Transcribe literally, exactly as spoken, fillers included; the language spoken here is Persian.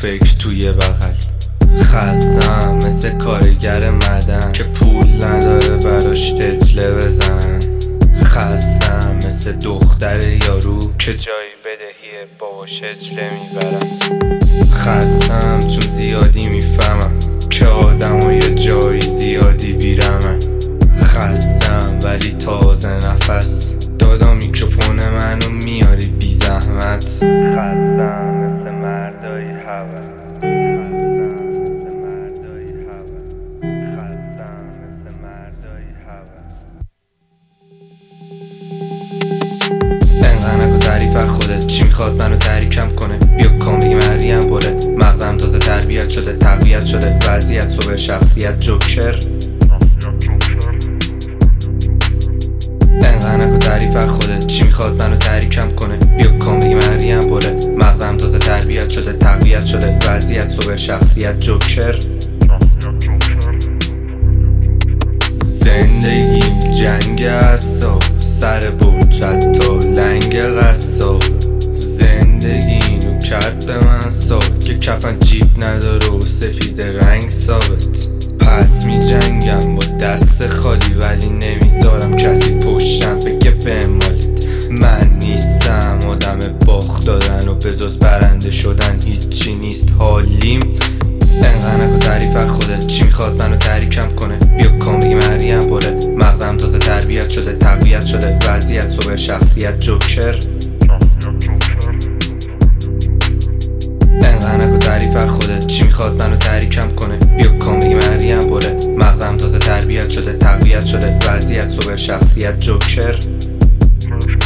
فکر توی بغل. خستم مثل کارگر مدن که پول نداره براش دجله بزنن. خستم مثل دختر یارو که جایی بدهیه باباش اجله میبرن. خستم چون زیادی میفهمم که آدم و یه جایی زیادی بیرمن. خستم ولی تازه نفس دادا میکروفون منو میاری بی زحمت. خستم مثل مردای هوا. انقدر نکن تعریف از خودت، چی میخواد منو تحریکم کنه؟ بیا کامبی مریم پره، مغزم تازه تربیت شده، تقویت شده وضعیت صبح شخصیت جوکر. انقدر نکن تعریف از خودت، چی میخواد منو تحریکم کنه؟ بیا کامبی مریم پره، مغزم تازه تربیت شده، تقویت شده وضعیت صبح شخصیت جوکر. زندگیم جنگ اعصاب، سر برجت تا لنگ قصاب. زندگی اینو کرد به من ثابت که کفن جیب نداره و سفید رنگ ثابت. پس می جنگم با دست خالی ولی نمیذارم کسی پشتم بگه به مالت. من نیستم آدم باخت دادن و بجز برنده شدن هیچی نیست حالیم. انقدر نکن تعریف از خودت، چی میخواد منو تحریکم کنه؟ بیا کامبی مریم پره، مغزم تازه تربیت شده، تقویت شده وضعیت صبح شخصیت جوکر. انقدر نکن تعریف از خودت، چی میخواد منو تحریکم کنه؟ بیا کامبی مریم پره، مغزم تازه تربیت شده، تقویت شده وضعیت صبح شخصیت جوکر.